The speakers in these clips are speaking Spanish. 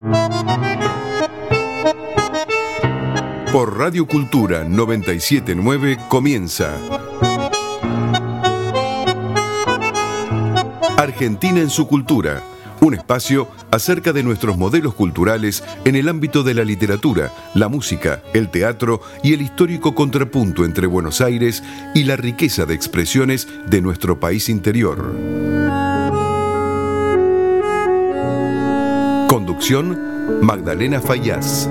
Por Radio Cultura 979 comienza Argentina en su cultura, un espacio acerca de nuestros modelos culturales en el ámbito de la literatura, la música, el teatro y el histórico contrapunto entre Buenos Aires y la riqueza de expresiones de nuestro país interior. Conducción, Magdalena Fayaz.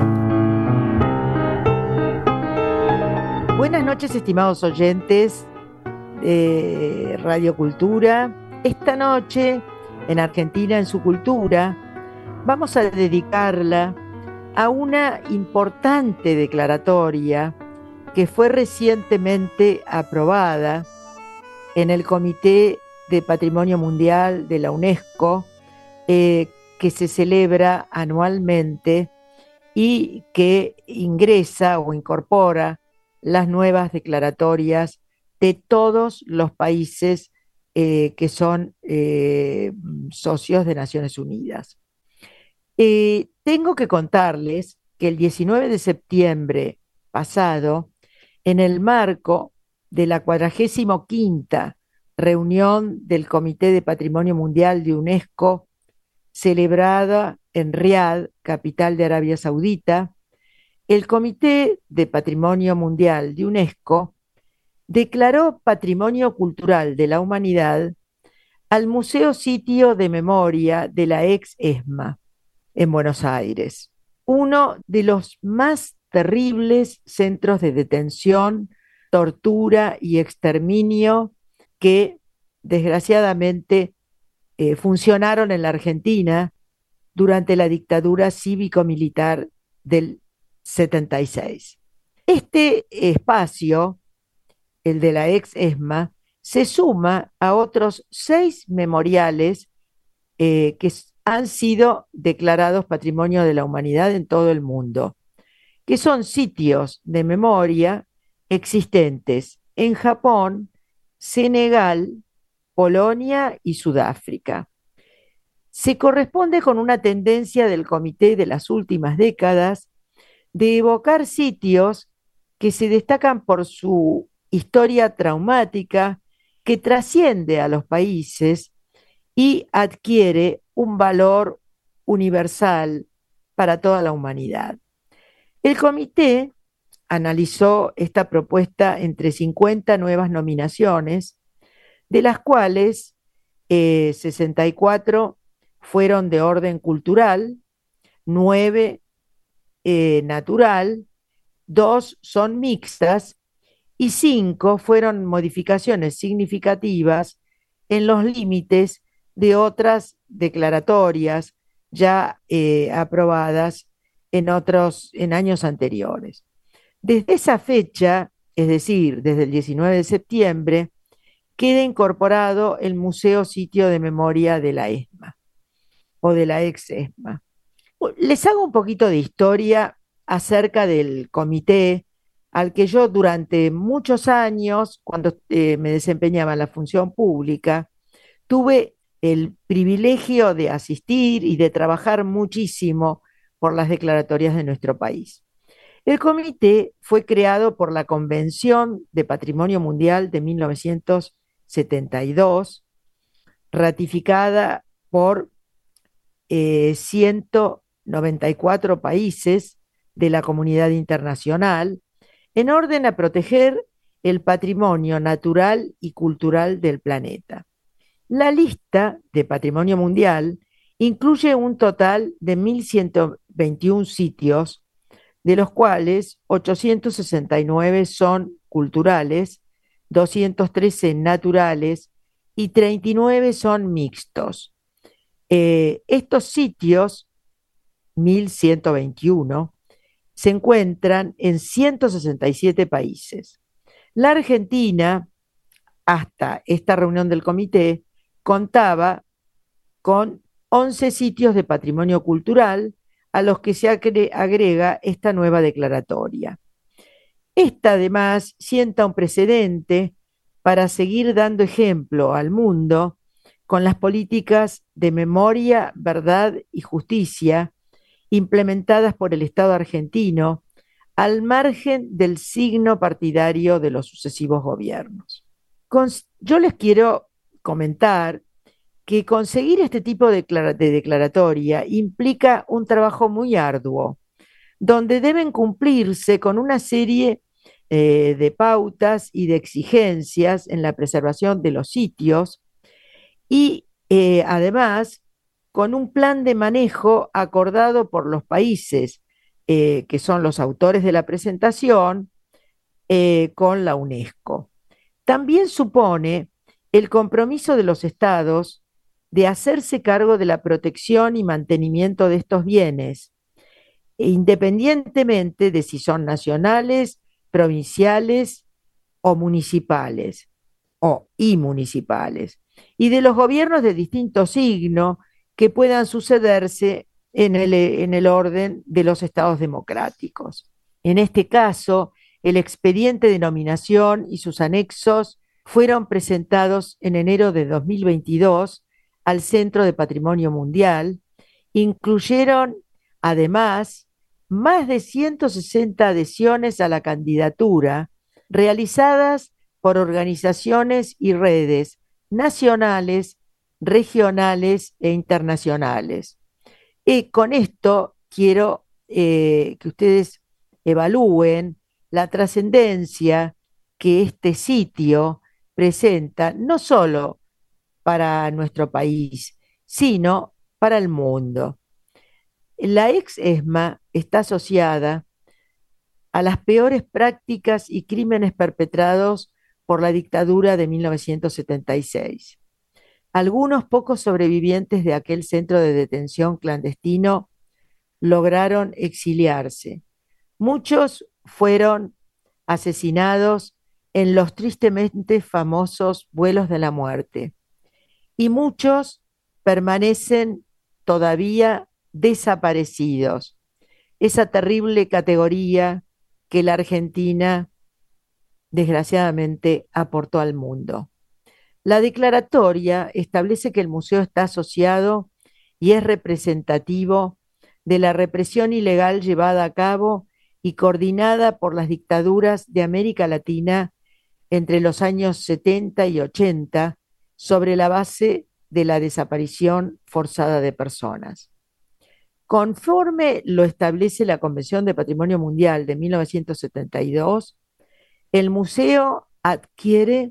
Buenas noches, estimados oyentes de Radio Cultura. Esta noche, en Argentina en su cultura, vamos a dedicarla a una importante declaratoria que fue recientemente aprobada en el Comité de Patrimonio Mundial de la UNESCO, que se celebra anualmente y que ingresa o incorpora las nuevas declaratorias de todos los países que son socios de Naciones Unidas. Tengo que contarles que el 19 de septiembre pasado, en el marco de la 45ª reunión del Comité de Patrimonio Mundial de UNESCO, celebrada en Riad, capital de Arabia Saudita, el Comité de Patrimonio Mundial de UNESCO declaró Patrimonio Cultural de la Humanidad al Museo Sitio de Memoria de la ex-ESMA en Buenos Aires, uno de los más terribles centros de detención, tortura y exterminio que desgraciadamente funcionaron en la Argentina durante la dictadura cívico-militar del 76. Este espacio, el de la ex-ESMA, se suma a otros 6 memoriales que han sido declarados Patrimonio de la Humanidad en todo el mundo, que son sitios de memoria existentes en Japón, Senegal, Polonia y Sudáfrica. Se corresponde con una tendencia del comité de las últimas décadas de evocar sitios que se destacan por su historia traumática, que trasciende a los países y adquiere un valor universal para toda la humanidad. El comité analizó esta propuesta entre 50 nuevas nominaciones, de las cuales 64 fueron de orden cultural, 9 natural, 2 son mixtas y 5 fueron modificaciones significativas en los límites de otras declaratorias ya aprobadas en años anteriores. Desde esa fecha, es decir, desde el 19 de septiembre, queda incorporado el Museo Sitio de Memoria de la ESMA o de la ex-ESMA. Les hago un poquito de historia acerca del comité al que yo durante muchos años, cuando me desempeñaba en la función pública, tuve el privilegio de asistir y de trabajar muchísimo por las declaratorias de nuestro país. El comité fue creado por la Convención de Patrimonio Mundial de 1972, ratificada por 194 países de la comunidad internacional, en orden a proteger el patrimonio natural y cultural del planeta. La lista de patrimonio mundial incluye un total de 1.121 sitios, de los cuales 869 son culturales, 213 naturales y 39 son mixtos. Estos sitios, 1.121, se encuentran en 167 países. La Argentina, hasta esta reunión del comité, contaba con 11 sitios de patrimonio cultural a los que se agrega esta nueva declaratoria. Esta además sienta un precedente para seguir dando ejemplo al mundo con las políticas de memoria, verdad y justicia implementadas por el Estado argentino al margen del signo partidario de los sucesivos gobiernos. Yo les quiero comentar que conseguir este tipo de declaratoria implica un trabajo muy arduo, donde deben cumplirse con una serie de pautas y de exigencias en la preservación de los sitios y además con un plan de manejo acordado por los países que son los autores de la presentación con la UNESCO. También supone el compromiso de los estados de hacerse cargo de la protección y mantenimiento de estos bienes, independientemente de si son nacionales, provinciales o municipales y municipales, y de los gobiernos de distinto signo que puedan sucederse en el orden de los estados democráticos. En este caso, el expediente de nominación y sus anexos fueron presentados en enero de 2022 al Centro de Patrimonio Mundial. Incluyeron, además, más de 160 adhesiones a la candidatura realizadas por organizaciones y redes nacionales, regionales e internacionales. Y con esto quiero que ustedes evalúen la trascendencia que este sitio presenta, no solo para nuestro país, sino para el mundo. La ex-ESMA está asociada a las peores prácticas y crímenes perpetrados por la dictadura de 1976. Algunos pocos sobrevivientes de aquel centro de detención clandestino lograron exiliarse. Muchos fueron asesinados en los tristemente famosos vuelos de la muerte y muchos permanecen todavía desaparecidos. Esa terrible categoría que la Argentina desgraciadamente aportó al mundo. La declaratoria establece que el museo está asociado y es representativo de la represión ilegal llevada a cabo y coordinada por las dictaduras de América Latina entre los años 70 y 80 sobre la base de la desaparición forzada de personas. Conforme lo establece la Convención de Patrimonio Mundial de 1972, el museo adquiere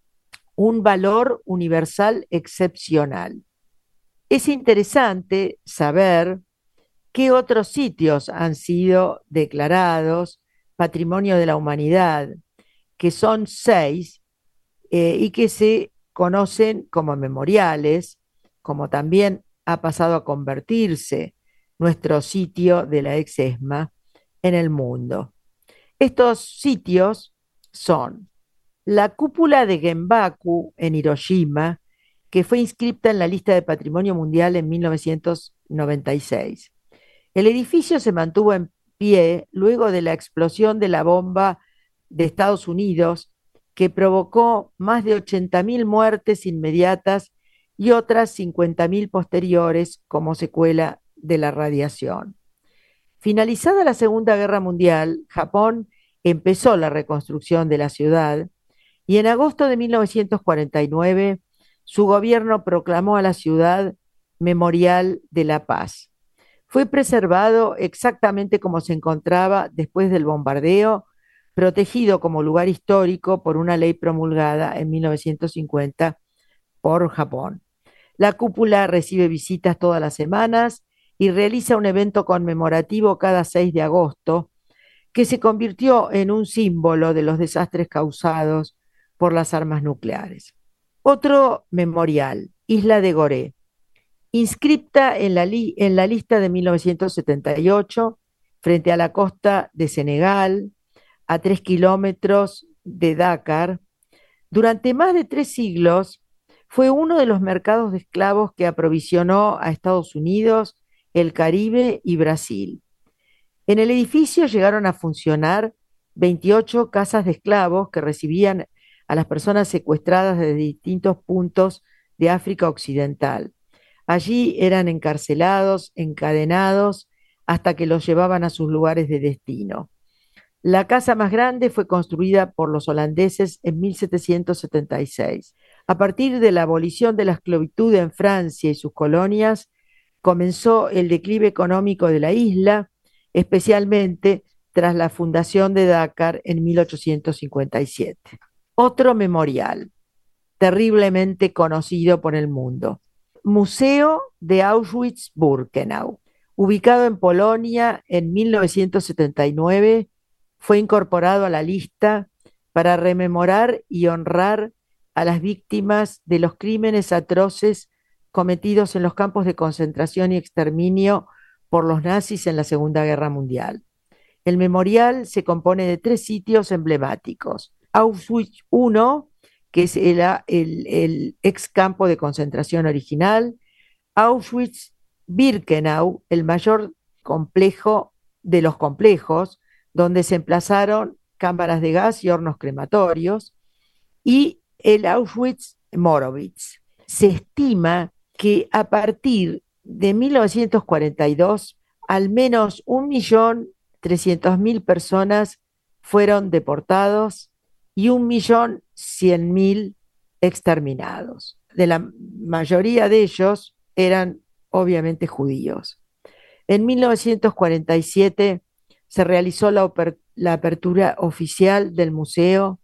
un valor universal excepcional. Es interesante saber qué otros sitios han sido declarados Patrimonio de la Humanidad, que son 6 y que se conocen como memoriales, como también ha pasado a convertirse nuestro sitio de la ex-ESMA en el mundo. Estos sitios son la cúpula de Genbaku en Hiroshima, que fue inscripta en la lista de Patrimonio Mundial en 1996. El edificio se mantuvo en pie luego de la explosión de la bomba de Estados Unidos, que provocó más de 80.000 muertes inmediatas y otras 50.000 posteriores como secuela de la radiación. Finalizada la Segunda Guerra Mundial, Japón empezó la reconstrucción de la ciudad y en agosto de 1949 su gobierno proclamó a la ciudad Memorial de la Paz. Fue preservado exactamente como se encontraba después del bombardeo, protegido como lugar histórico por una ley promulgada en 1950 por Japón. La cúpula recibe visitas todas las semanas y realiza un evento conmemorativo cada 6 de agosto, que se convirtió en un símbolo de los desastres causados por las armas nucleares. Otro memorial, Isla de Gorée, inscripta en la lista de 1978, frente a la costa de Senegal, a 3 kilómetros de Dakar. Durante más de 3 siglos fue uno de los mercados de esclavos que aprovisionó a Estados Unidos, el Caribe y Brasil. En el edificio llegaron a funcionar 28 casas de esclavos que recibían a las personas secuestradas desde distintos puntos de África Occidental. Allí eran encarcelados, encadenados, hasta que los llevaban a sus lugares de destino. La casa más grande fue construida por los holandeses en 1776. A partir de la abolición de la esclavitud en Francia y sus colonias, comenzó el declive económico de la isla, especialmente tras la fundación de Dakar en 1857. Otro memorial, terriblemente conocido por el mundo. Museo de Auschwitz-Birkenau. Ubicado en Polonia en 1979, fue incorporado a la lista para rememorar y honrar a las víctimas de los crímenes atroces cometidos en los campos de concentración y exterminio por los nazis en la Segunda Guerra Mundial. El memorial se compone de 3 sitios emblemáticos. Auschwitz I, que es el ex campo de concentración original. Auschwitz-Birkenau, el mayor complejo de los complejos, donde se emplazaron cámaras de gas y hornos crematorios, y el Auschwitz-Morowitz. Se estima que a partir de 1942, al menos 1.300.000 personas fueron deportados y 1.100.000 exterminados. De la mayoría de ellos eran obviamente judíos. En 1947 se realizó la apertura oficial del museo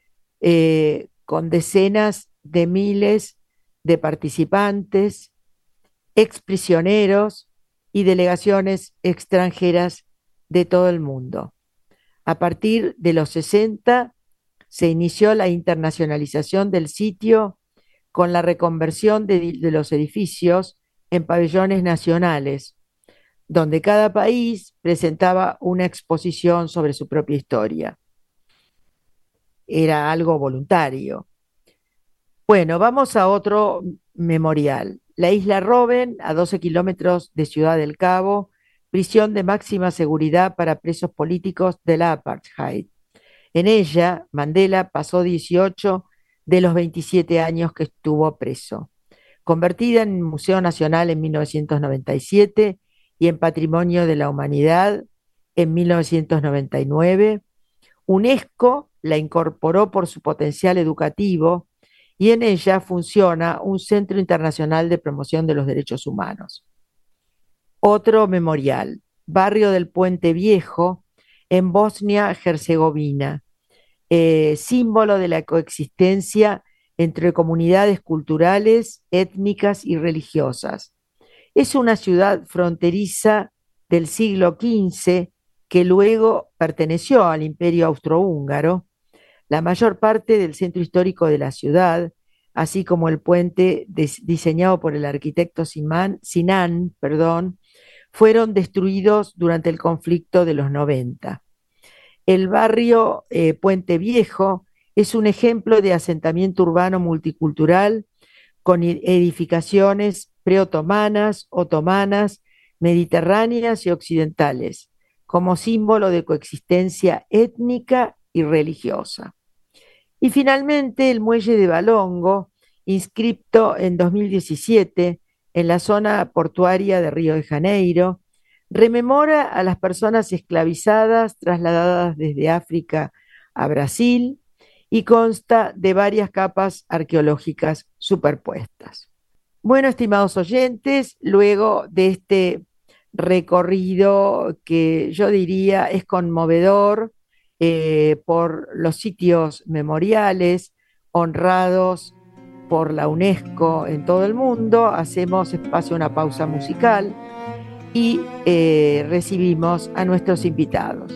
con decenas de miles de participantes, exprisioneros y delegaciones extranjeras de todo el mundo. A partir de los 60 se inició la internacionalización del sitio con la reconversión de los edificios en pabellones nacionales, donde cada país presentaba una exposición sobre su propia historia. Era algo voluntario. Bueno, vamos a otro memorial. La isla Robben, a 12 kilómetros de Ciudad del Cabo, prisión de máxima seguridad para presos políticos de la apartheid. En ella, Mandela pasó 18 de los 27 años que estuvo preso. Convertida en Museo Nacional en 1997 y en Patrimonio de la Humanidad en 1999, UNESCO la incorporó por su potencial educativo y en ella funciona un Centro Internacional de Promoción de los Derechos Humanos. Otro memorial, Barrio del Puente Viejo, en Bosnia-Herzegovina, símbolo de la coexistencia entre comunidades culturales, étnicas y religiosas. Es una ciudad fronteriza del siglo XV que luego perteneció al Imperio Austrohúngaro. La mayor parte del centro histórico de la ciudad, así como el puente diseñado por el arquitecto Sinan, fueron destruidos durante el conflicto de los 90. El barrio Puente Viejo es un ejemplo de asentamiento urbano multicultural con edificaciones preotomanas, otomanas, mediterráneas y occidentales, como símbolo de coexistencia étnica y religiosa. Y finalmente el muelle de Valongo, inscripto en 2017 en la zona portuaria de Río de Janeiro, rememora a las personas esclavizadas trasladadas desde África a Brasil y consta de varias capas arqueológicas superpuestas. Bueno, estimados oyentes, luego de este recorrido que yo diría es conmovedor, por los sitios memoriales honrados por la UNESCO en todo el mundo, hacemos espacio a una pausa musical y recibimos a nuestros invitados.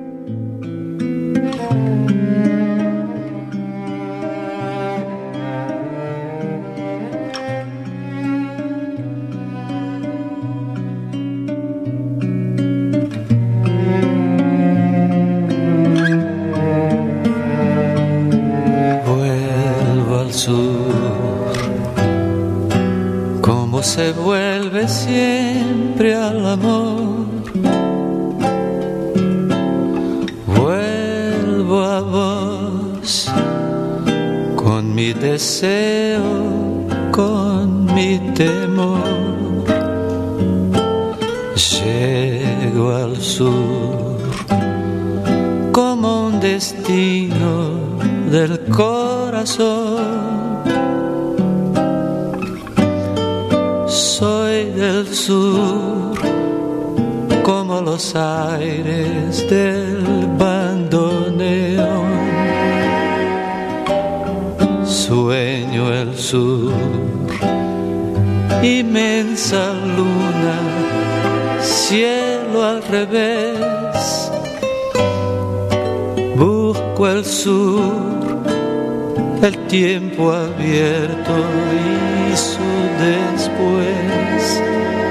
Se vuelve siempre al amor. Vuelvo a vos con mi deseo, con mi temor. llego al sur como un destino del corazón. Soy del sur como los aires del bandoneón. Sueño el sur, inmensa luna, cielo al revés. Busco el sur, el tiempo abierto y su después.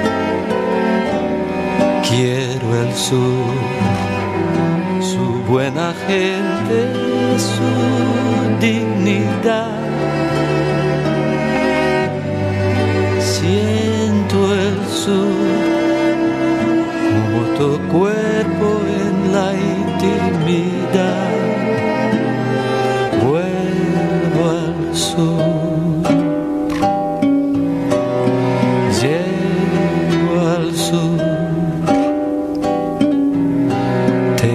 Quiero el sur, su buena gente, su dignidad. Siento el sur como tu cuerpo en la intimidad. Vuelvo al sur, llego al sur, te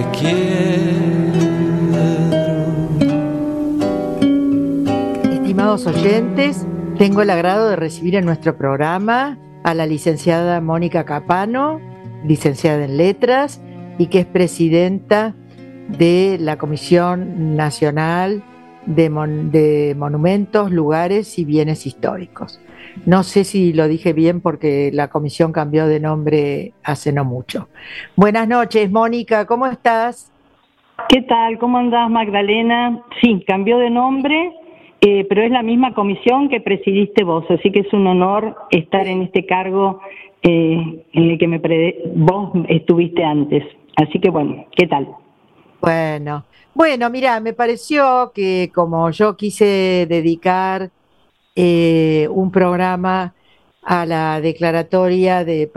quiero. Estimados oyentes, tengo el agrado de recibir en nuestro programa a la licenciada Mónica Capano, licenciada en Letras, y que es presidenta de la Comisión Nacional de Monumentos, Lugares y Bienes Históricos. No sé si lo dije bien porque la comisión cambió de nombre hace no mucho. Buenas noches, Mónica, ¿cómo estás? ¿Qué tal? ¿Cómo andás, Magdalena? Sí, cambió de nombre, pero es la misma comisión que presidiste vos, así que es un honor estar en este cargo en el que vos estuviste antes. Así que bueno, ¿qué tal? Bueno, mira, me pareció que como yo quise dedicar un programa a la declaratoria de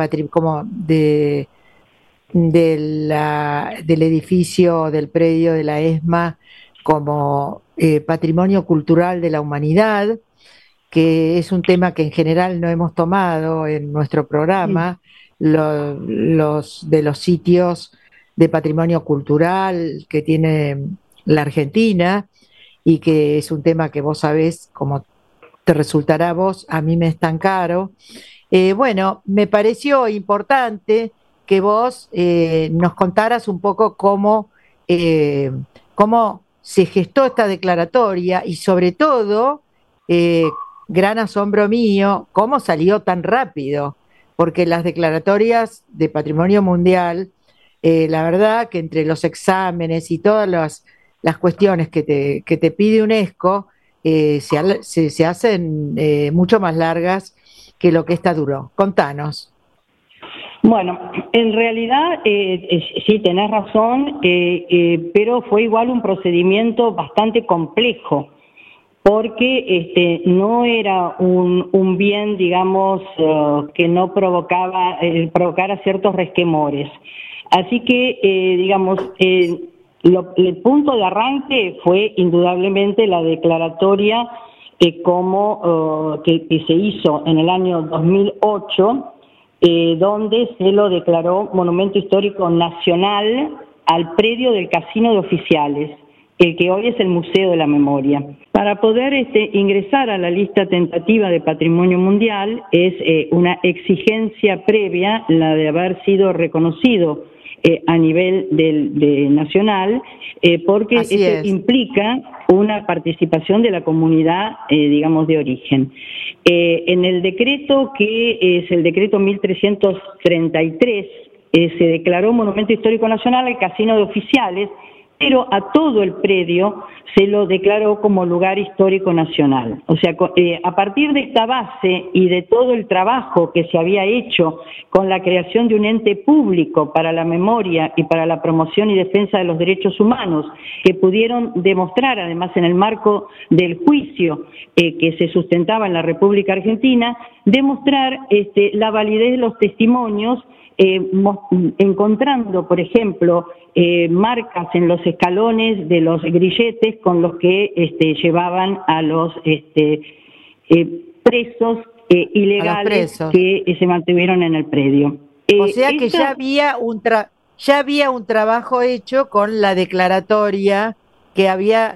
del edificio, del predio de la ESMA como Patrimonio Cultural de la Humanidad, que es un tema que en general no hemos tomado en nuestro programa, de los sitios de patrimonio cultural que tiene la Argentina, y que es un tema que vos sabés, como te resultará a vos, a mí me es tan caro. Bueno, me pareció importante que vos nos contaras un poco cómo se gestó esta declaratoria y sobre todo, gran asombro mío, cómo salió tan rápido, porque las declaratorias de Patrimonio Mundial, la verdad que entre los exámenes y todas las cuestiones que te pide UNESCO, se hacen mucho más largas que lo que esta duró. Contanos. Bueno, en realidad sí tenés razón, pero fue igual un procedimiento bastante complejo, porque no era un bien, digamos, que no provocara ciertos resquemores. Así que, digamos, el punto de arranque fue indudablemente la declaratoria que se hizo en el año 2008, donde se lo declaró Monumento Histórico Nacional al predio del Casino de Oficiales, el que hoy es el Museo de la Memoria. Para poder ingresar a la lista tentativa de Patrimonio Mundial es una exigencia previa la de haber sido reconocido a nivel nacional, porque eso implica una participación de la comunidad, digamos, de origen. En el decreto, que es el decreto 1333, se declaró Monumento Histórico Nacional al Casino de Oficiales, pero a todo el predio se lo declaró como lugar histórico nacional. O sea, a partir de esta base y de todo el trabajo que se había hecho con la creación de un ente público para la memoria y para la promoción y defensa de los derechos humanos, que pudieron demostrar, además en el marco del juicio que se sustentaba en la República Argentina, demostrar la validez de los testimonios, encontrando, por ejemplo, marcas en los escalones de los grilletes con los que llevaban a los presos ilegales que se mantuvieron en el predio. O sea que ya había ya había un trabajo hecho con la declaratoria que había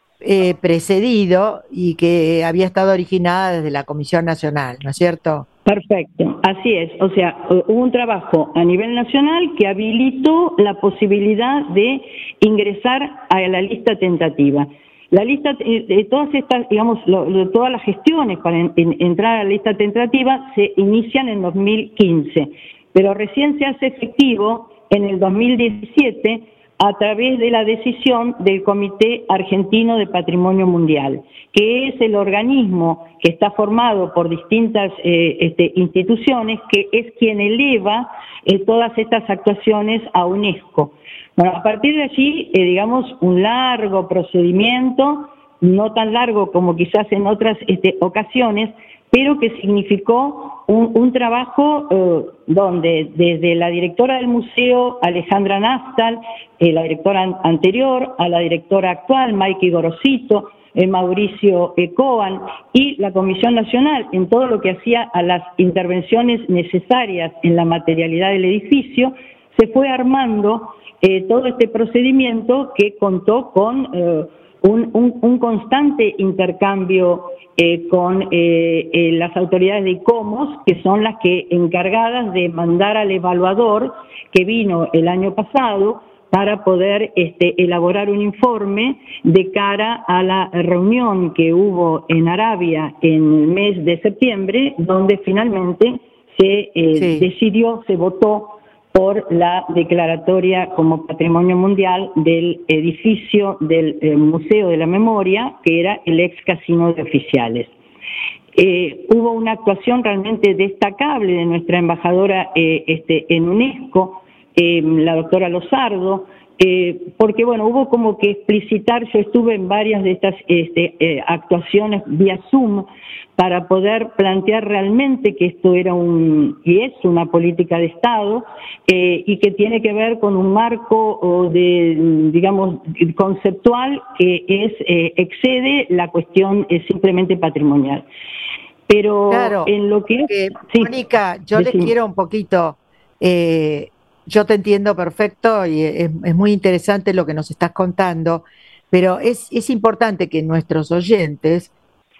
precedido y que había estado originada desde la Comisión Nacional, ¿no es cierto? Perfecto, así es. O sea, hubo un trabajo a nivel nacional que habilitó la posibilidad de ingresar a la lista tentativa. La lista, todas estas, digamos, todas las gestiones para entrar a la lista tentativa se inician en 2015, pero recién se hace efectivo en el 2017 a través de la decisión del Comité Argentino de Patrimonio Mundial, que es el organismo que está formado por distintas instituciones, que es quien eleva todas estas actuaciones a UNESCO. Bueno, a partir de allí, digamos, un largo procedimiento, no tan largo como quizás en otras ocasiones, pero que significó un trabajo donde desde la directora del museo, Alejandra Nastal, la directora anterior, a la directora actual, Maiki Gorosito, Mauricio Coan, y la Comisión Nacional, en todo lo que hacía a las intervenciones necesarias en la materialidad del edificio, se fue armando todo este procedimiento que contó con un constante intercambio con las autoridades de ICOMOS, que son las que encargadas de mandar al evaluador que vino el año pasado para poder elaborar un informe de cara a la reunión que hubo en Arabia en el mes de septiembre, donde finalmente se decidió, se votó por la declaratoria como Patrimonio Mundial del edificio del Museo de la Memoria, que era el ex Casino de Oficiales. Hubo una actuación realmente destacable de nuestra embajadora en UNESCO, la doctora Lozardo, porque bueno, hubo como que explicitar, yo estuve en varias de estas actuaciones vía Zoom, para poder plantear realmente que esto era y es una política de Estado y que tiene que ver con un marco digamos, conceptual que excede la cuestión simplemente patrimonial. Pero claro, en lo que sí, Mónica, yo les quiero un poquito, yo te entiendo perfecto y es muy interesante lo que nos estás contando, pero es importante que nuestros oyentes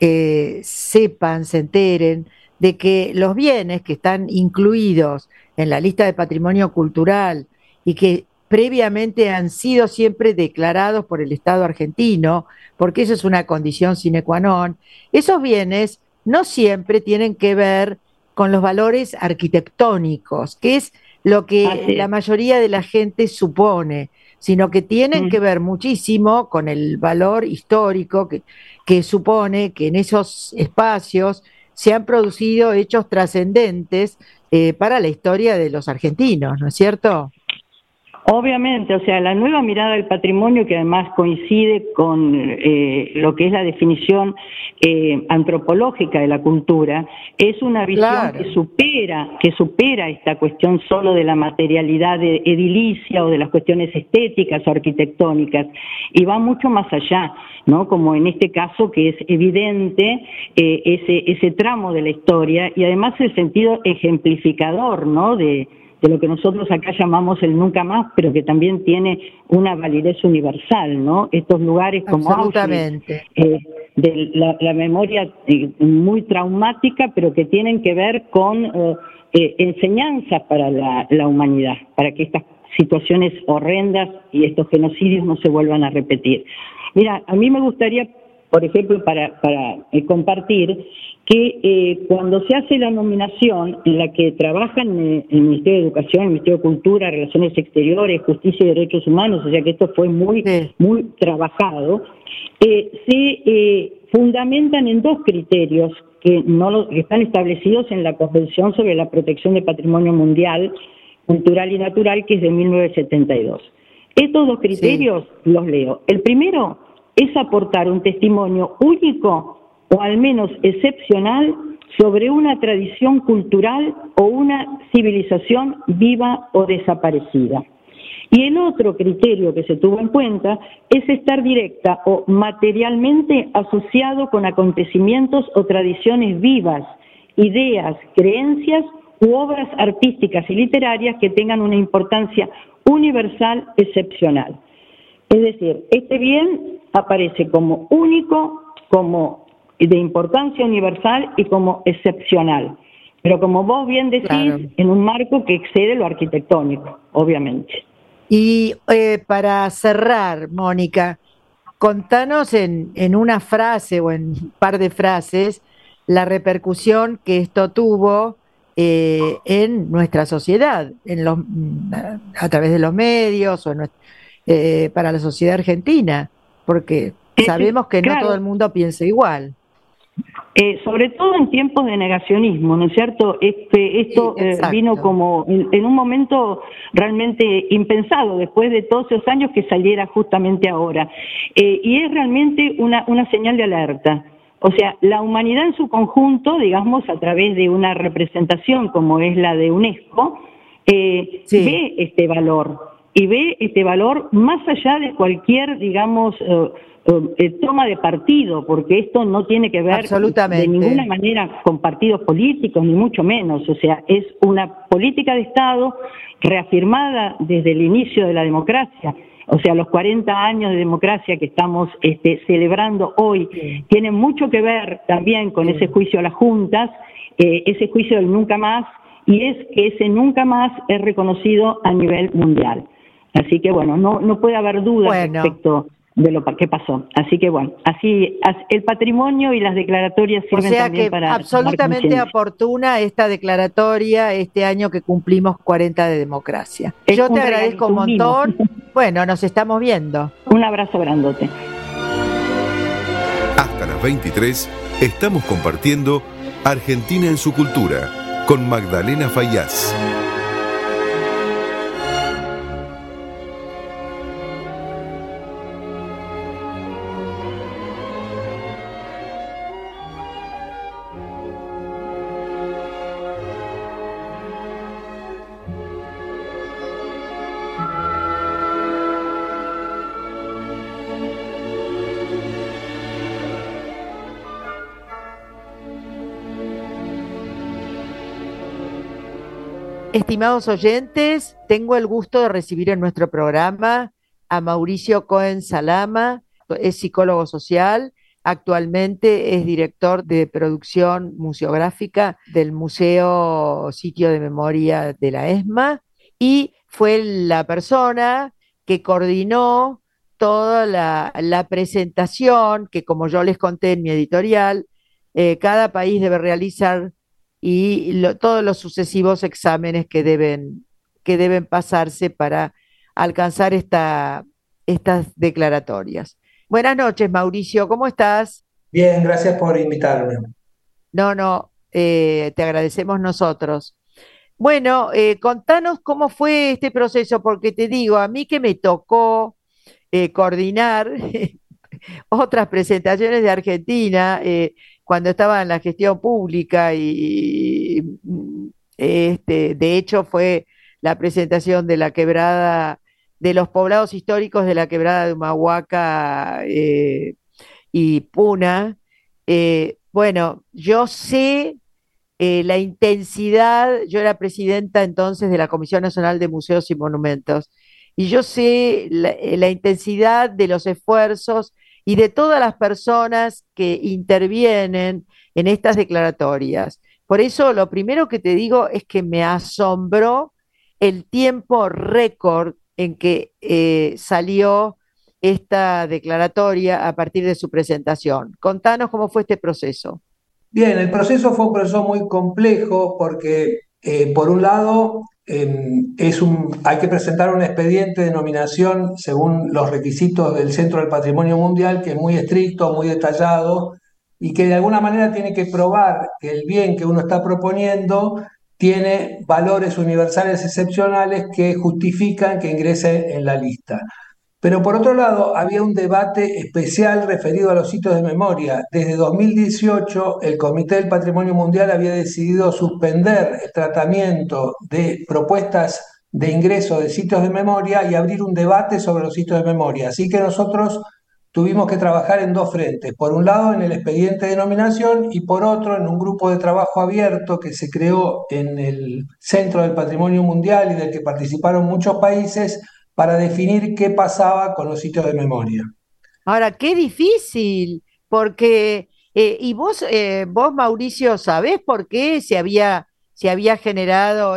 sepan, se enteren de que los bienes que están incluidos en la lista de patrimonio cultural y que previamente han sido siempre declarados por el Estado argentino, porque eso es una condición sine qua non, esos bienes no siempre tienen que ver con los valores arquitectónicos, que es lo que la mayoría de la gente supone, sino que tienen que ver muchísimo con el valor histórico que supone que en esos espacios se han producido hechos trascendentes para la historia de los argentinos, ¿no es cierto? Obviamente, o sea, la nueva mirada del patrimonio, que además coincide con lo que es la definición antropológica de la cultura, es una visión que supera esta cuestión solo de la materialidad edilicia o de las cuestiones estéticas o arquitectónicas, y va mucho más allá, ¿no? Como en este caso, que es evidente ese tramo de la historia, y además el sentido ejemplificador, ¿no? de lo que nosotros acá llamamos el nunca más, pero que también tiene una validez universal, ¿no? Estos lugares como Auschwitz, de la memoria muy traumática, pero que tienen que ver con enseñanzas para la humanidad, para que estas situaciones horrendas y estos genocidios no se vuelvan a repetir. Mira, a mí me gustaría, por ejemplo, para compartir, que cuando se hace la nominación en la que trabajan el Ministerio de Educación, el Ministerio de Cultura, Relaciones Exteriores, Justicia y Derechos Humanos, o sea que esto fue muy trabajado, se fundamentan en dos criterios que están establecidos en la Convención sobre la Protección del Patrimonio Mundial, Cultural y Natural, que es de 1972. Estos dos criterios los leo. El primero es aportar un testimonio único o al menos excepcional sobre una tradición cultural o una civilización viva o desaparecida. Y el otro criterio que se tuvo en cuenta es estar directa o materialmente asociado con acontecimientos o tradiciones vivas, ideas, creencias u obras artísticas y literarias que tengan una importancia universal excepcional. Es decir, este bien aparece como único, como de importancia universal y como excepcional. Pero como vos bien decís, claro, en un marco que excede lo arquitectónico, obviamente. Y para cerrar, Mónica, contanos en una frase o en un par de frases la repercusión que esto tuvo en nuestra sociedad, a través de los medios o para la sociedad argentina, porque sabemos que claro, no todo el mundo piensa igual. Sobre todo en tiempos de negacionismo, ¿no es cierto? Esto sí, vino como en un momento realmente impensado, después de todos esos años, que saliera justamente ahora. Y es realmente una señal de alerta. O sea, la humanidad en su conjunto, digamos, a través de una representación como es la de UNESCO, sí, ve este valor, y ve este valor más allá de cualquier, digamos, toma de partido, porque esto no tiene que ver de ninguna manera con partidos políticos, ni mucho menos. O sea, es una política de Estado reafirmada desde el inicio de la democracia. O sea, los 40 años de democracia que estamos celebrando hoy tienen mucho que ver también con ese juicio a las juntas, ese juicio del nunca más, y es que ese nunca más es reconocido a nivel mundial. Así que bueno, no puede haber duda respecto de lo que pasó. Así que bueno, así el patrimonio y las declaratorias sirven también para... O sea que absolutamente oportuna esta declaratoria este año que cumplimos 40 de democracia. Yo te agradezco un montón. Bueno, nos estamos viendo. Un abrazo grandote. Hasta las 23 estamos compartiendo Argentina en su cultura con Magdalena Fayaz. Estimados oyentes, tengo el gusto de recibir en nuestro programa a Mauricio Cohen Salama, es psicólogo social, actualmente es director de producción museográfica del Museo Sitio de Memoria de la ESMA y fue la persona que coordinó toda la presentación que, como yo les conté en mi editorial, cada país debe realizar y todos los sucesivos exámenes que deben pasarse para alcanzar estas declaratorias. Buenas noches, Mauricio, ¿cómo estás? Bien, gracias por invitarme. No, te agradecemos nosotros. Bueno, contanos cómo fue este proceso, porque te digo, a mí que me tocó coordinar otras presentaciones de Argentina, cuando estaba en la gestión pública y de hecho fue la presentación de la quebrada, de los poblados históricos de la quebrada de Humahuaca y Puna. Bueno, yo sé la intensidad, yo era presidenta entonces de la Comisión Nacional de Museos y Monumentos, y yo sé la intensidad de los esfuerzos y de todas las personas que intervienen en estas declaratorias. Por eso lo primero que te digo es que me asombró el tiempo récord en que salió esta declaratoria a partir de su presentación. Contanos cómo fue este proceso. Bien, el proceso fue un proceso muy complejo porque, por un lado, hay que presentar un expediente de nominación según los requisitos del Centro del Patrimonio Mundial, que es muy estricto, muy detallado, y que de alguna manera tiene que probar que el bien que uno está proponiendo tiene valores universales excepcionales que justifican que ingrese en la lista. Pero por otro lado, había un debate especial referido a los sitios de memoria. Desde 2018, el Comité del Patrimonio Mundial había decidido suspender el tratamiento de propuestas de ingreso de sitios de memoria y abrir un debate sobre los sitios de memoria. Así que nosotros tuvimos que trabajar en dos frentes. Por un lado, en el expediente de nominación y por otro, en un grupo de trabajo abierto que se creó en el Centro del Patrimonio Mundial y del que participaron muchos países para definir qué pasaba con los sitios de memoria. Ahora, qué difícil, porque, vos, Mauricio, ¿sabés por qué se había generado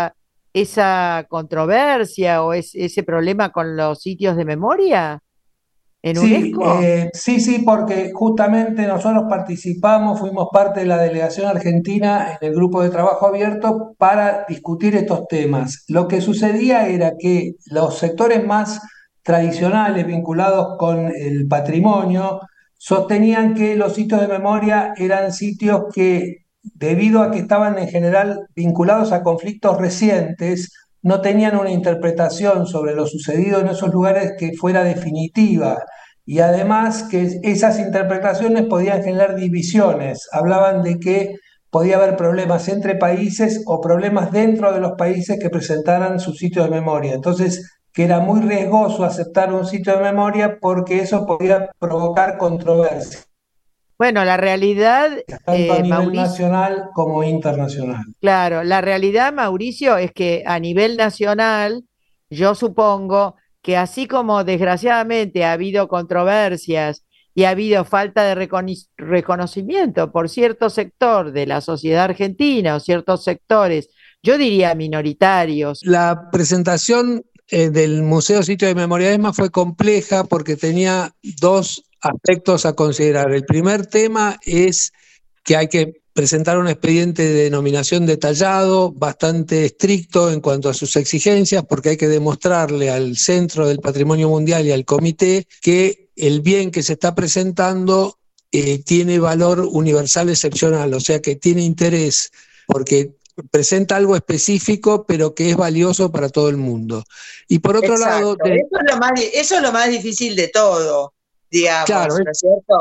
esa controversia o ese problema con los sitios de memoria en Sí, UNESCO? sí, porque justamente nosotros participamos, fuimos parte de la delegación argentina en el grupo de trabajo abierto para discutir estos temas. Lo que sucedía era que los sectores más tradicionales vinculados con el patrimonio sostenían que los sitios de memoria eran sitios que, debido a que estaban en general vinculados a conflictos recientes, no tenían una interpretación sobre lo sucedido en esos lugares que fuera definitiva y además que esas interpretaciones podían generar divisiones. Hablaban de que podía haber problemas entre países o problemas dentro de los países que presentaran sus sitios de memoria. Entonces, que era muy riesgoso aceptar un sitio de memoria porque eso podía provocar controversias, Bueno, la realidad, tanto a nivel Mauricio, nacional como internacional. claro, la realidad, Mauricio, es que a nivel nacional, yo supongo que así como desgraciadamente ha habido controversias y ha habido falta de reconocimiento por cierto sector de la sociedad argentina o ciertos sectores, yo diría minoritarios. La presentación del Museo Sitio de Memoria ESMA fue compleja porque tenía dos aspectos a considerar. El primer tema es que hay que presentar un expediente de denominación detallado, bastante estricto en cuanto a sus exigencias, porque hay que demostrarle al Centro del Patrimonio Mundial y al Comité que el bien que se está presentando tiene valor universal excepcional, o sea que tiene interés, porque presenta algo específico, pero que es valioso para todo el mundo. Y por otro lado... Eso es lo más difícil de todo, digamos, claro, ¿no es cierto?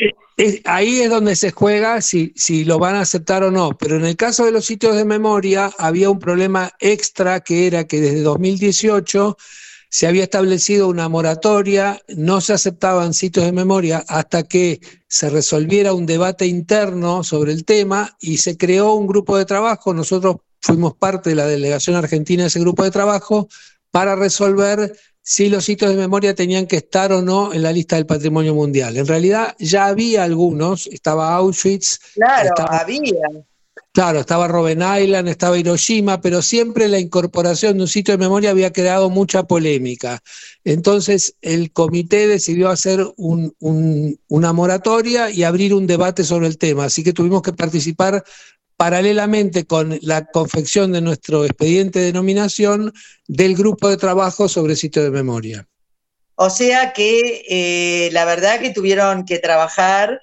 Ahí es donde se juega si lo van a aceptar o no, pero en el caso de los sitios de memoria había un problema extra que era que desde 2018 se había establecido una moratoria, no se aceptaban sitios de memoria hasta que se resolviera un debate interno sobre el tema y se creó un grupo de trabajo. Nosotros fuimos parte de la delegación argentina de ese grupo de trabajo para resolver si los sitios de memoria tenían que estar o no en la lista del patrimonio mundial. En realidad ya había algunos, estaba Auschwitz, Claro, había. Claro, estaba Robben Island, estaba Hiroshima, pero siempre la incorporación de un sitio de memoria había creado mucha polémica. Entonces el comité decidió hacer una moratoria y abrir un debate sobre el tema, así que tuvimos que participar paralelamente con la confección de nuestro expediente de nominación del grupo de trabajo sobre sitio de memoria. O sea que la verdad que tuvieron que trabajar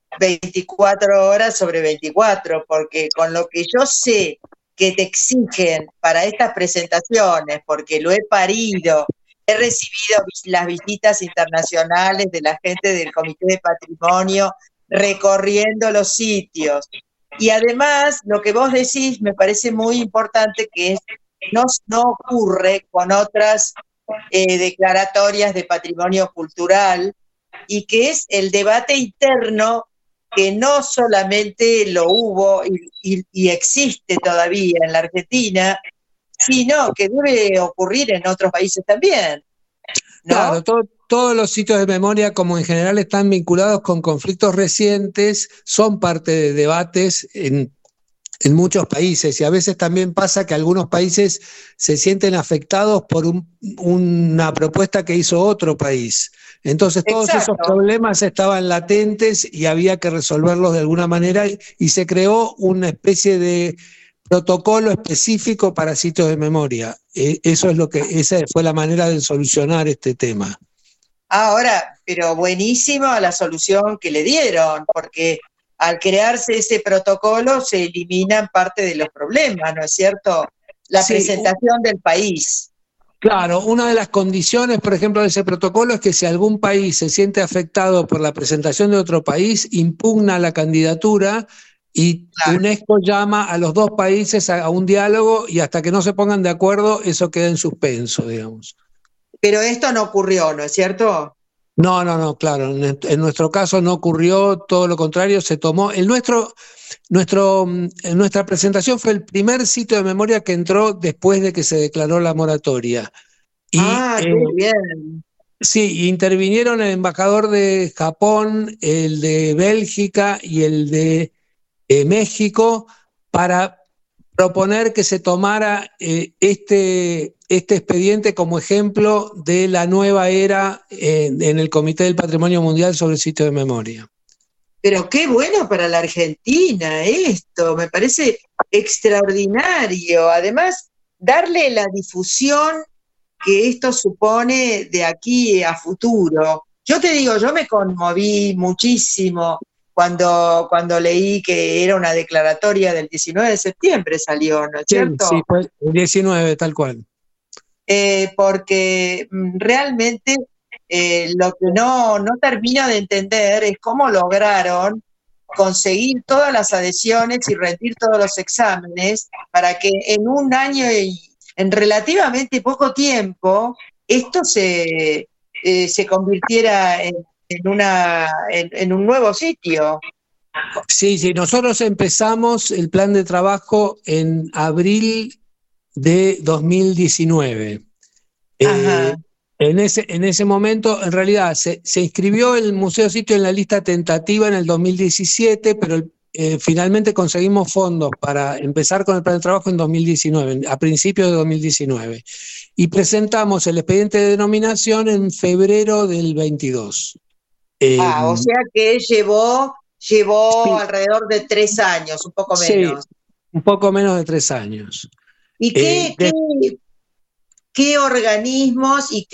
24 horas sobre 24, porque con lo que yo sé que te exigen para estas presentaciones, porque lo he parido, he recibido las visitas internacionales de la gente del Comité de Patrimonio recorriendo los sitios. Y además, lo que vos decís me parece muy importante, que es no ocurre con otras declaratorias de patrimonio cultural, y que es el debate interno que no solamente lo hubo y existe todavía en la Argentina, sino que debe ocurrir en otros países también, ¿no? Claro, todos los sitios de memoria, como en general están vinculados con conflictos recientes, son parte de debates en muchos países, y a veces también pasa que algunos países se sienten afectados por una propuesta que hizo otro país. Entonces todos esos problemas estaban latentes y había que resolverlos de alguna manera, y se creó una especie de protocolo específico para sitios de memoria. Esa fue la manera de solucionar este tema. Ahora, pero buenísima la solución que le dieron, porque al crearse ese protocolo se eliminan parte de los problemas, ¿no es cierto? La presentación del país. Claro, una de las condiciones, por ejemplo, de ese protocolo es que si algún país se siente afectado por la presentación de otro país, impugna la candidatura y UNESCO llama a los dos países a un diálogo, y hasta que no se pongan de acuerdo, eso queda en suspenso, digamos. Pero esto no ocurrió, ¿no es cierto? No, claro, en nuestro caso no ocurrió, todo lo contrario, se tomó. En nuestra presentación fue el primer sitio de memoria que entró después de que se declaró la moratoria. Y Qué bien. sí, intervinieron el embajador de Japón, el de Bélgica y el de México para proponer que se tomara este expediente como ejemplo de la nueva era en el Comité del Patrimonio Mundial sobre el sitio de memoria. Pero qué bueno para la Argentina esto, me parece extraordinario. Además, darle la difusión que esto supone de aquí a futuro. Yo te digo, yo me conmoví muchísimo cuando leí que era una declaratoria del 19 de septiembre salió, ¿no es cierto? Sí, fue el 19, tal cual. Porque realmente lo que no termino de entender es cómo lograron conseguir todas las adhesiones y rendir todos los exámenes para que en un año y en relativamente poco tiempo esto se convirtiera en un nuevo sitio. Sí, nosotros empezamos el plan de trabajo en abril de 2019. En ese momento, en realidad, se inscribió el Museo Sitio en la lista tentativa en el 2017, pero finalmente conseguimos fondos para empezar con el plan de trabajo en 2019, a principios de 2019. Y presentamos el expediente de denominación en febrero del 22. O sea que llevó sí, alrededor de 3 años, un poco menos. Sí, un poco menos de 3 años. ¿Y qué organismos y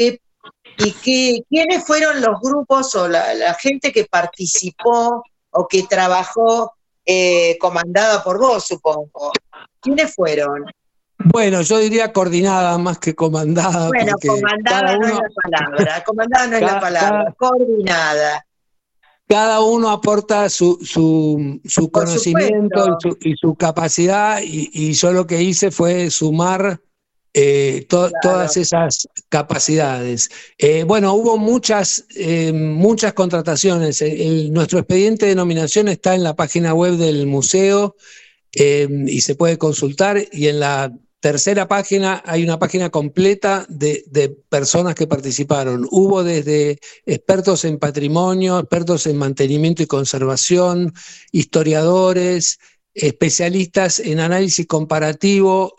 quiénes fueron los grupos o la gente que participó o que trabajó comandada por vos, supongo? ¿Quiénes fueron? Bueno, yo diría coordinada más que comandada. Bueno, comandada no es la palabra, comandada no es la palabra, coordinada. Cada uno aporta su conocimiento y su capacidad, y yo lo que hice fue sumar todas esas capacidades. Bueno, hubo muchas contrataciones. Nuestro expediente de nominación está en la página web del museo y se puede consultar, y en la tercera página hay una página completa de personas que participaron. Hubo desde expertos en patrimonio, expertos en mantenimiento y conservación, historiadores, especialistas en análisis comparativo,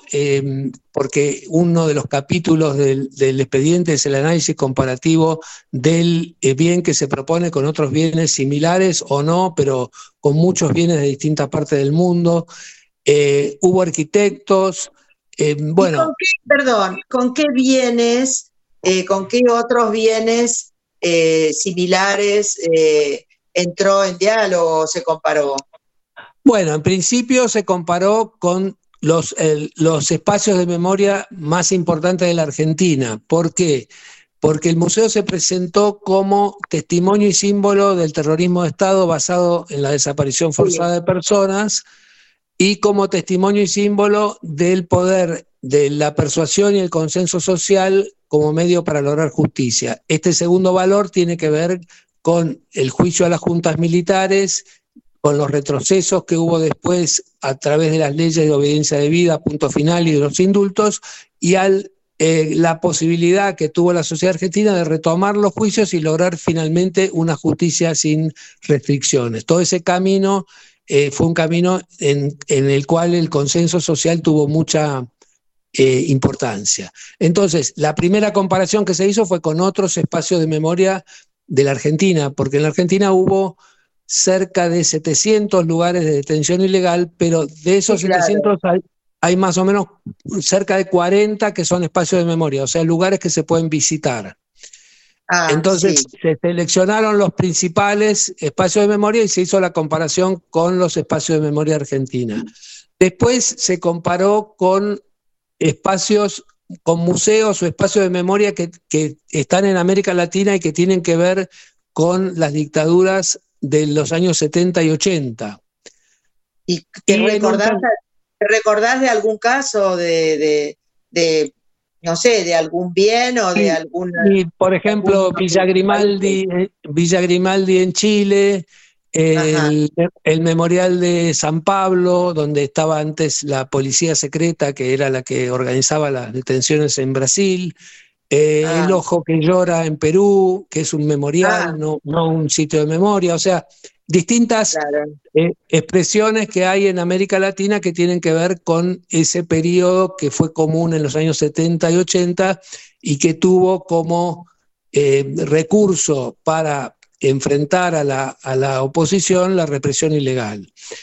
porque uno de los capítulos del expediente es el análisis comparativo del bien que se propone con otros bienes similares o no, pero con muchos bienes de distintas partes del mundo. Hubo arquitectos. Bueno. ¿Con qué bienes, con qué otros bienes similares entró en diálogo o se comparó? Bueno, en principio se comparó con los espacios de memoria más importantes de la Argentina. ¿Por qué? Porque el museo se presentó como testimonio y símbolo del terrorismo de Estado basado en la desaparición forzada de personas, y como testimonio y símbolo del poder de la persuasión y el consenso social como medio para lograr justicia. Este segundo valor tiene que ver con el juicio a las juntas militares, con los retrocesos que hubo después a través de las leyes de obediencia debida, punto final, y de los indultos, y la posibilidad que tuvo la sociedad argentina de retomar los juicios y lograr finalmente una justicia sin restricciones. Todo ese camino fue un camino en el cual el consenso social tuvo mucha importancia. Entonces, la primera comparación que se hizo fue con otros espacios de memoria de la Argentina, porque en la Argentina hubo cerca de 700 lugares de detención ilegal, pero de esos 700 hay más o menos cerca de 40 que son espacios de memoria, o sea, lugares que se pueden visitar. Entonces se seleccionaron los principales espacios de memoria y se hizo la comparación con los espacios de memoria argentina. Después se comparó con espacios, con museos o espacios de memoria que están en América Latina y que tienen que ver con las dictaduras de los años 70 y 80. ¿Y te recordás de algún caso de no sé, de algún bien o de alguna... Y, por ejemplo, Villa Grimaldi en Chile, el Memorial de San Pablo, donde estaba antes la policía secreta, que era la que organizaba las detenciones en Brasil, El Ojo que Llora en Perú, que es un memorial, no un sitio de memoria, o sea, distintas expresiones que hay en América Latina que tienen que ver con ese periodo que fue común en los años 70 y 80 y que tuvo como recurso para enfrentar a la oposición la represión ilegal.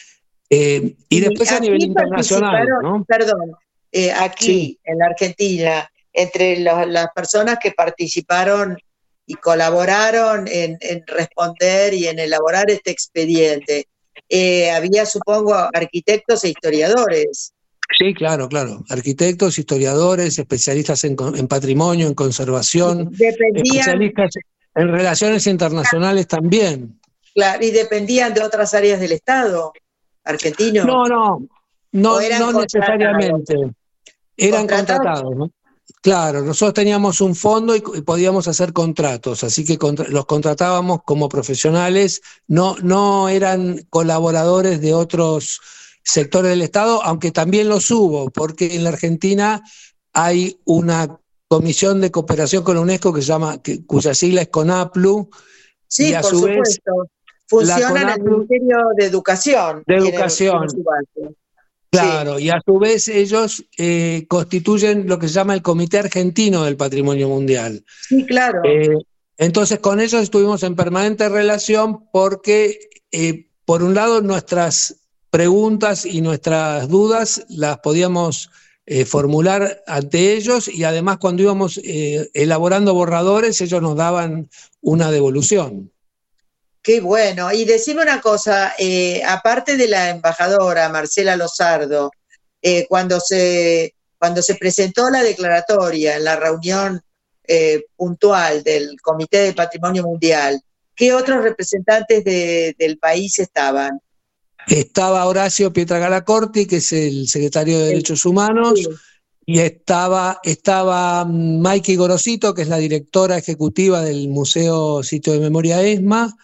Y después a nivel internacional, ¿no? Perdón, aquí en la Argentina, entre las personas que participaron y colaboraron en responder y en elaborar este expediente, había, supongo, arquitectos e historiadores. Sí, claro. Arquitectos, historiadores, especialistas en patrimonio, en conservación, especialistas en relaciones internacionales también. Claro, ¿y dependían de otras áreas del Estado argentino? No necesariamente. Eran contratados, ¿no? Claro, nosotros teníamos un fondo y podíamos hacer contratos, así que los contratábamos como profesionales, no eran colaboradores de otros sectores del Estado, aunque también los hubo, porque en la Argentina hay una comisión de cooperación con la UNESCO que se llama, cuya sigla es CONAPLU. Sí, por supuesto. Funciona en el Ministerio de Educación. Tiene su base. Claro, y a su vez ellos constituyen lo que se llama el Comité Argentino del Patrimonio Mundial. Sí, claro. Entonces con ellos estuvimos en permanente relación porque, por un lado, nuestras preguntas y nuestras dudas las podíamos formular ante ellos y además cuando íbamos elaborando borradores ellos nos daban una devolución. Qué bueno. Y decime una cosa, aparte de la embajadora Marcela Lozardo, cuando se presentó la declaratoria en la reunión puntual del Comité de Patrimonio Mundial, ¿qué otros representantes del país estaban? Estaba Horacio Pietragalacorti, que es el secretario de Derechos Humanos, y estaba Maiki Gorosito, que es la directora ejecutiva del Museo Sitio de Memoria ESMA,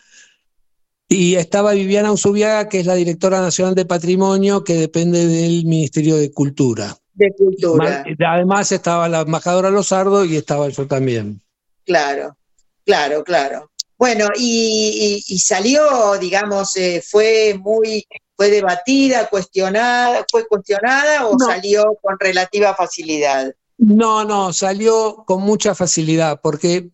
y estaba Viviana Usubiaga, que es la directora nacional de Patrimonio, que depende del Ministerio de Cultura. De Cultura. Además estaba la embajadora Lozardo y estaba yo también. Claro. Bueno, y salió, digamos, fue debatida, ¿fue cuestionada o salió con relativa facilidad? No, salió con mucha facilidad, porque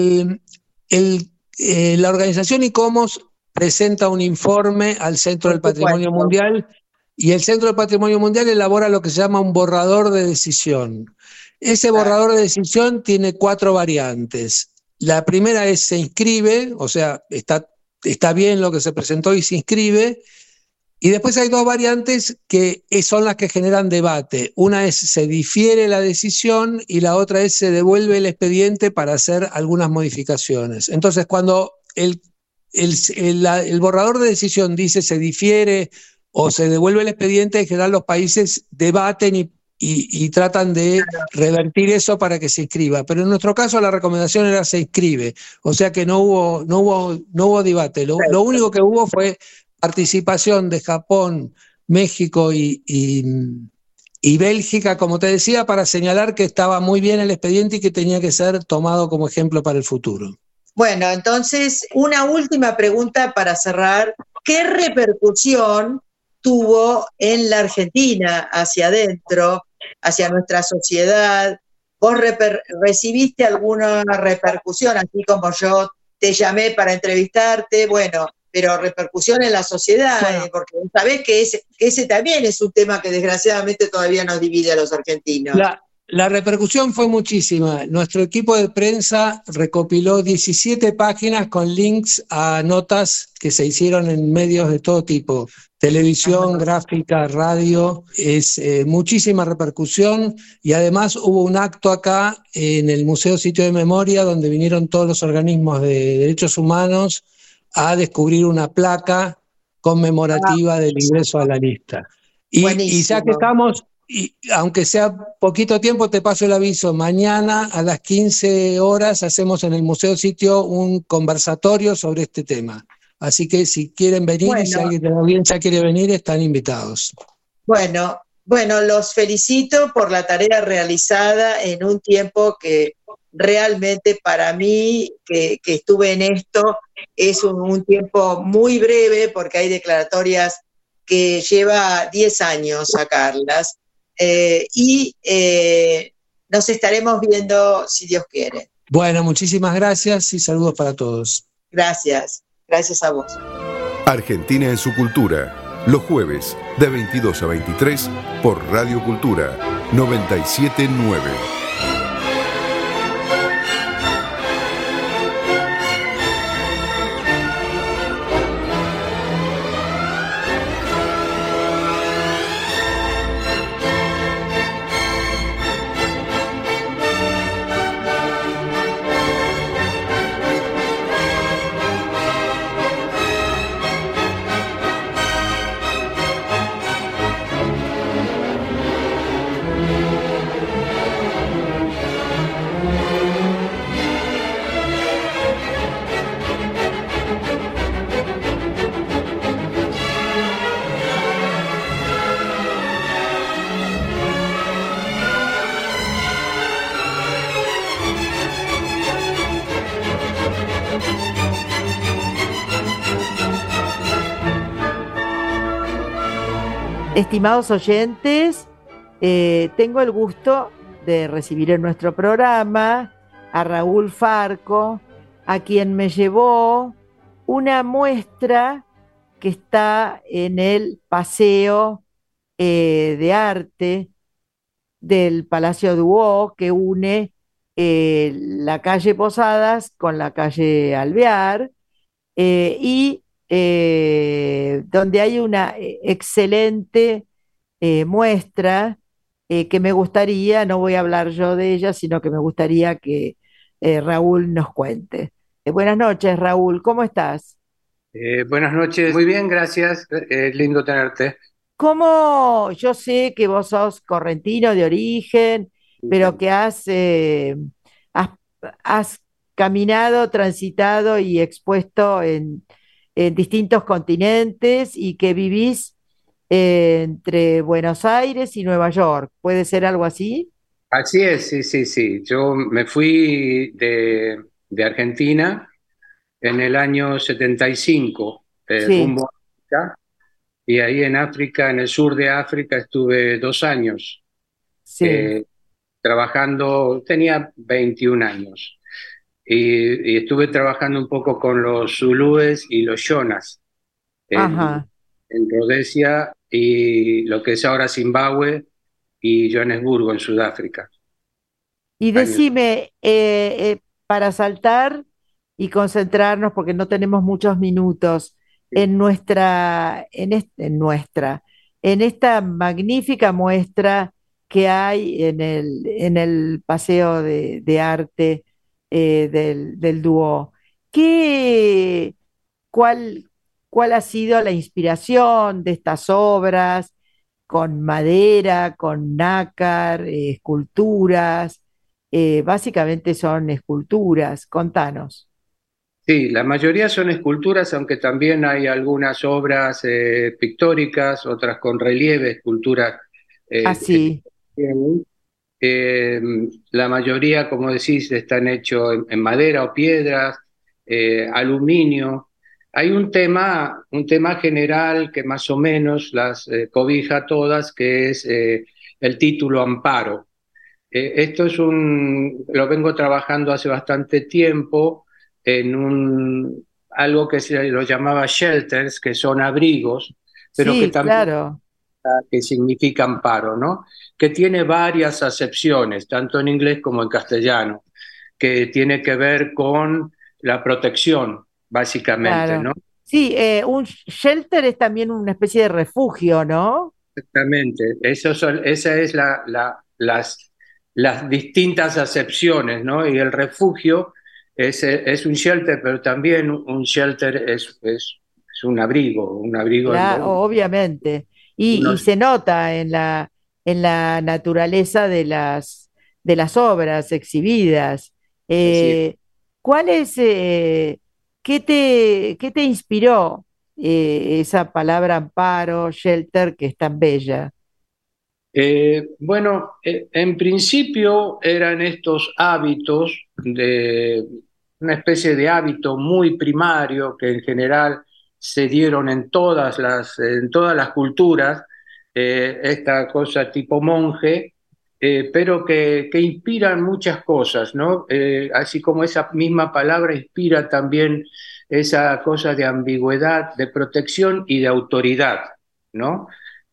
la organización ICOMOS presenta un informe al Centro del Patrimonio Mundial y el Centro del Patrimonio Mundial elabora lo que se llama un borrador de decisión. Ese borrador de decisión tiene 4 variantes. La primera es se inscribe, o sea, está bien lo que se presentó y se inscribe. Y después hay 2 variantes que son las que generan debate. Una es se difiere la decisión y la otra es se devuelve el expediente para hacer algunas modificaciones. Entonces, cuando el borrador de decisión dice se difiere o se devuelve el expediente, en general los países debaten y tratan de revertir eso para que se inscriba. Pero en nuestro caso la recomendación era se inscribe, o sea que no hubo debate. Lo único que hubo fue participación de Japón, México y Bélgica, como te decía, para señalar que estaba muy bien el expediente y que tenía que ser tomado como ejemplo para el futuro. Bueno, entonces, una última pregunta para cerrar. ¿Qué repercusión tuvo en la Argentina, hacia adentro, hacia nuestra sociedad? ¿Vos recibiste alguna repercusión, así como yo te llamé para entrevistarte? Bueno, pero repercusión en la sociedad, porque sabés que ese también es un tema que desgraciadamente todavía nos divide a los argentinos. La repercusión fue muchísima. Nuestro equipo de prensa recopiló 17 páginas con links a notas que se hicieron en medios de todo tipo, televisión, gráfica, radio. Es muchísima repercusión y además hubo un acto acá en el Museo Sitio de Memoria donde vinieron todos los organismos de derechos humanos a descubrir una placa conmemorativa del ingreso a la lista. Y ya que estamos... y aunque sea poquito tiempo, te paso el aviso. Mañana a las 15 horas hacemos en el Museo Sitio un conversatorio sobre este tema. Así que si quieren venir y si Bueno, alguien de la audiencia quiere venir, están invitados. bueno, los felicito por la tarea realizada en un tiempo que realmente para mí, que estuve en esto, es un tiempo muy breve porque hay declaratorias que lleva 10 años sacarlas. Nos estaremos viendo si Dios quiere. Bueno, muchísimas gracias y saludos para todos. Gracias a vos. Argentina en su cultura, los jueves de 22 a 23 por Radio Cultura 979. Estimados oyentes, tengo el gusto de recibir en nuestro programa a Raúl Farco, a quien me llevó una muestra que está en el Paseo de Arte del Palacio Duoc, que une la calle Posadas con la calle Alvear, y donde hay una excelente muestra que me gustaría, no voy a hablar yo de ella, sino que me gustaría que Raúl nos cuente. Buenas noches, Raúl, ¿cómo estás? Buenas noches, muy bien, gracias, lindo tenerte. ¿Cómo? Yo sé que vos sos correntino de origen, pero que has, has caminado, transitado y expuesto en distintos continentes y que vivís entre Buenos Aires y Nueva York. ¿Puede ser algo así? Así es, sí, sí, sí. Yo me fui de Argentina en el año 75, Sí, rumbo a África, y ahí en África, en el sur de África, estuve 2 años sí. eh, trabajando, tenía 21 años, y estuve trabajando un poco con los zulúes y los shonas en, Ajá. en Rodesia y lo que es ahora Zimbabue y Johannesburgo en Sudáfrica. Y Años. decime, para saltar y concentrarnos, porque no tenemos muchos minutos, en esta magnífica muestra que hay en el Paseo de Arte del Duoc, ¿qué, cuál, cuál ha sido la inspiración de estas obras con madera, con nácar, esculturas? Básicamente son esculturas. Contanos. Sí, la mayoría son esculturas, aunque también hay algunas obras pictóricas, otras con relieve, esculturas. eh, Así. eh, la mayoría, como decís, están hechos en madera o piedras, aluminio. Hay un tema general que más o menos las cobija todas, que es el título Amparo. Esto lo vengo trabajando hace bastante tiempo en algo que se lo llamaba shelters, que son abrigos, pero que Sí, también claro. que significa amparo, ¿no? Que tiene varias acepciones, tanto en inglés como en castellano, que tiene que ver con la protección, básicamente, Claro. ¿no? Sí, un shelter es también una especie de refugio, ¿no? Exactamente. Esa es las distintas acepciones, ¿no? Y el refugio es un shelter, pero también un shelter es un abrigo Claro, obviamente. Y unos se nota en en la naturaleza de las obras exhibidas. Así es. Eh, ¿Cuál es, qué te inspiró esa palabra amparo, shelter, que es tan bella? Bueno, en principio eran estos hábitos de una especie de hábito muy primario que en general se dieron en todas las culturas, esta cosa tipo monje, pero que inspiran muchas cosas, ¿no? Así como esa misma palabra inspira también esa cosa de ambigüedad, de protección y de autoridad, ¿no?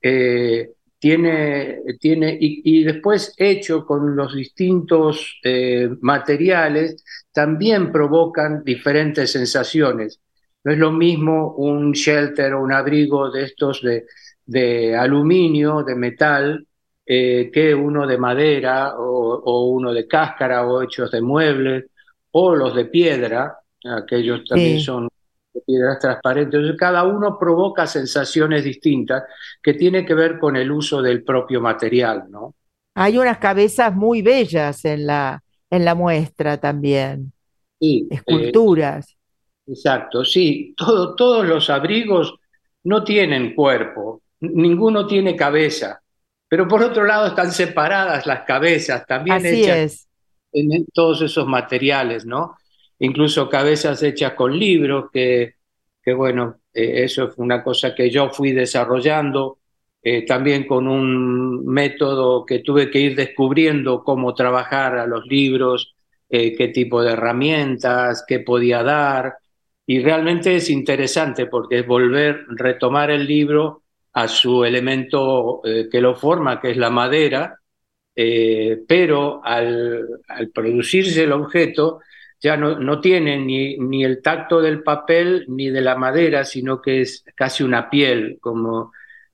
Y después hecho con los distintos materiales, también provocan diferentes sensaciones. No es lo mismo un shelter o un abrigo de estos de aluminio, de metal, que uno de madera o uno de cáscara o hechos de muebles, o los de piedra, aquellos también Sí. son de piedras transparentes. Entonces, cada uno provoca sensaciones distintas que tiene que ver con el uso del propio material, ¿no? Hay unas cabezas muy bellas en la muestra también, Sí, esculturas. exacto, sí. Todos los abrigos no tienen cuerpo, ninguno tiene cabeza, pero por otro lado están separadas las cabezas, también Así hechas es. en todos esos materiales, ¿no? Incluso cabezas hechas con libros, que bueno, eso fue una cosa que yo fui desarrollando, también con un método que tuve que ir descubriendo cómo trabajar a los libros, qué tipo de herramientas, qué podía dar, y realmente es interesante porque es volver, retomar el libro a su elemento que lo forma, que es la madera, pero al producirse el objeto ya no tiene ni el tacto del papel ni de la madera, sino que es casi una piel como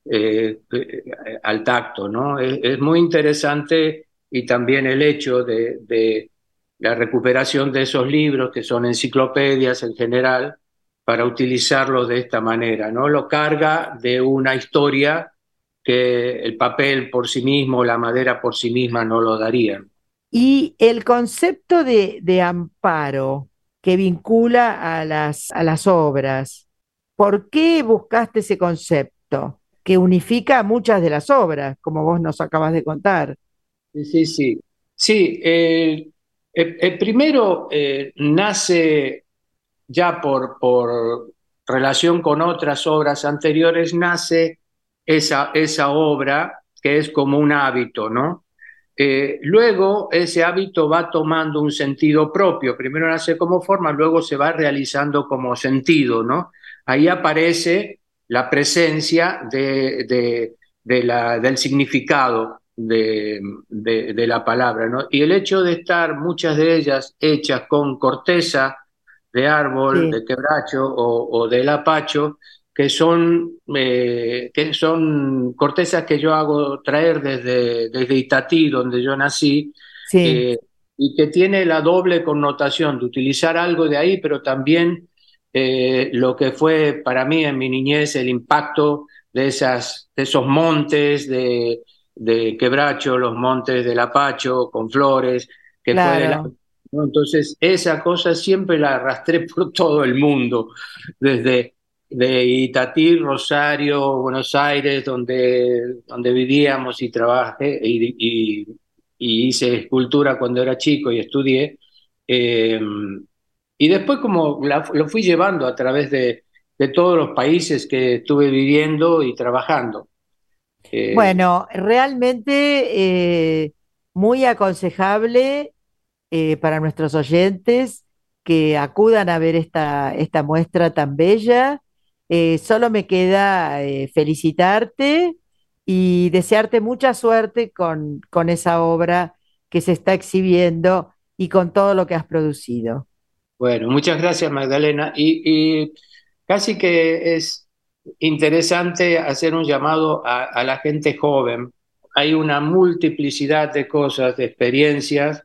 al tacto, ¿no? Es muy interesante y también el hecho de la recuperación de esos libros, que son enciclopedias en general, para utilizarlos de esta manera, ¿no? Lo carga de una historia que el papel por sí mismo, la madera por sí misma no lo darían. Y el concepto de amparo que vincula a las obras, ¿por qué buscaste ese concepto que unifica muchas de las obras, como vos nos acabas de contar? Sí, sí, sí. Sí, primero nace ya por relación con otras obras anteriores, nace esa obra que es como un hábito, ¿no? Luego ese hábito va tomando un sentido propio. Primero nace como forma, luego se va realizando como sentido, ¿no? Ahí aparece la presencia del significado de la palabra, ¿no? Y el hecho de estar muchas de ellas hechas con corteza de árbol, Sí, de quebracho o de lapacho, que son cortezas que yo hago traer desde Itatí, donde yo nací, sí, eh, y que tiene la doble connotación de utilizar algo de ahí, pero también lo que fue para mí en mi niñez el impacto de esos montes de quebracho, los montes de Lapacho con flores, que fue del, claro. ¿no? Entonces, esa cosa siempre la arrastré por todo el mundo, desde de Itatí, Rosario, Buenos Aires, donde vivíamos y trabajé y hice escultura cuando era chico y estudié. Eh, y después como lo fui llevando a través de todos los países que estuve viviendo y trabajando. Eh, Bueno, realmente muy aconsejable para nuestros oyentes que acudan a ver esta muestra tan bella. Solo me queda felicitarte y desearte mucha suerte con esa obra que se está exhibiendo y con todo lo que has producido. Bueno, muchas gracias, Magdalena. Y casi que es interesante hacer un llamado a la gente joven. Hay una multiplicidad de cosas, de experiencias,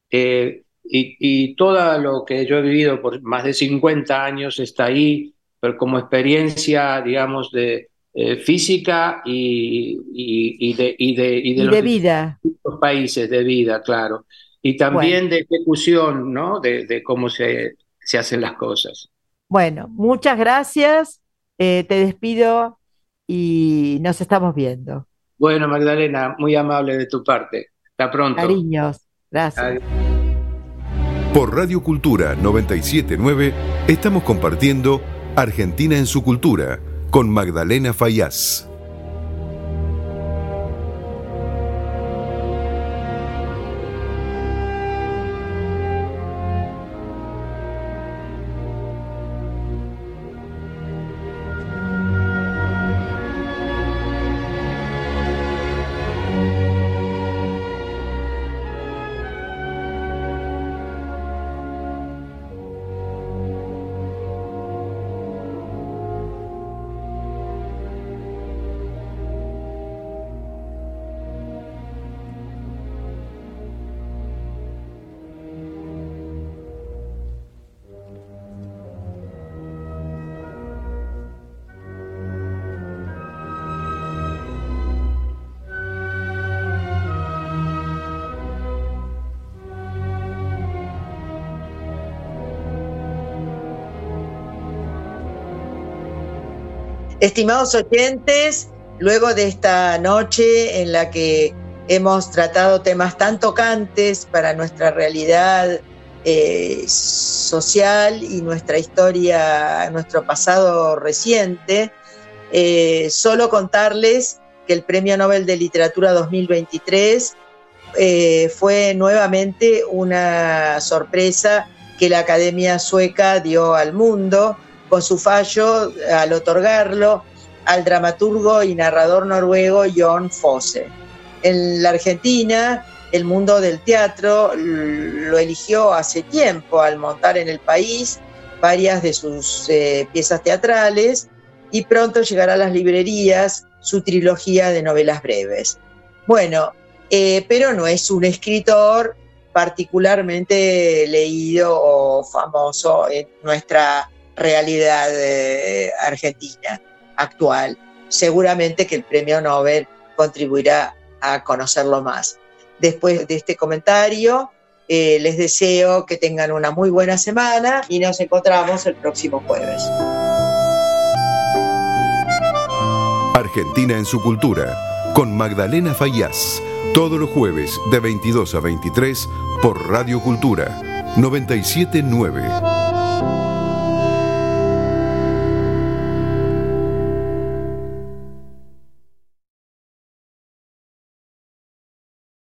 y todo lo que yo he vivido por más de 50 años está ahí, pero como experiencia, digamos, física y de de vida. los países de vida, claro. Y también de ejecución, ¿no? De cómo se hacen las cosas. Bueno, muchas gracias. Te despido y nos estamos viendo. Bueno, Magdalena, muy amable de tu parte. Hasta pronto. Cariños. Gracias. Por Radio Cultura 979 estamos compartiendo Argentina en su cultura con Magdalena Fayaz. Estimados oyentes, luego de esta noche en la que hemos tratado temas tan tocantes para nuestra realidad social y nuestra historia, nuestro pasado reciente, solo contarles que el Premio Nobel de Literatura 2023 fue nuevamente una sorpresa que la Academia Sueca dio al mundo, con su fallo al otorgarlo al dramaturgo y narrador noruego Jon Fosse. En la Argentina, el mundo del teatro lo eligió hace tiempo al montar en el país varias de sus piezas teatrales, y pronto llegará a las librerías su trilogía de novelas breves. Bueno, pero no es un escritor particularmente leído o famoso en nuestra realidad argentina actual. Seguramente que el Premio Nobel contribuirá a conocerlo más. Después de este comentario, les deseo que tengan una muy buena semana y nos encontramos el próximo jueves. Argentina en su cultura, con Magdalena Fayaz, todos los jueves de 22 a 23 por Radio Cultura 979.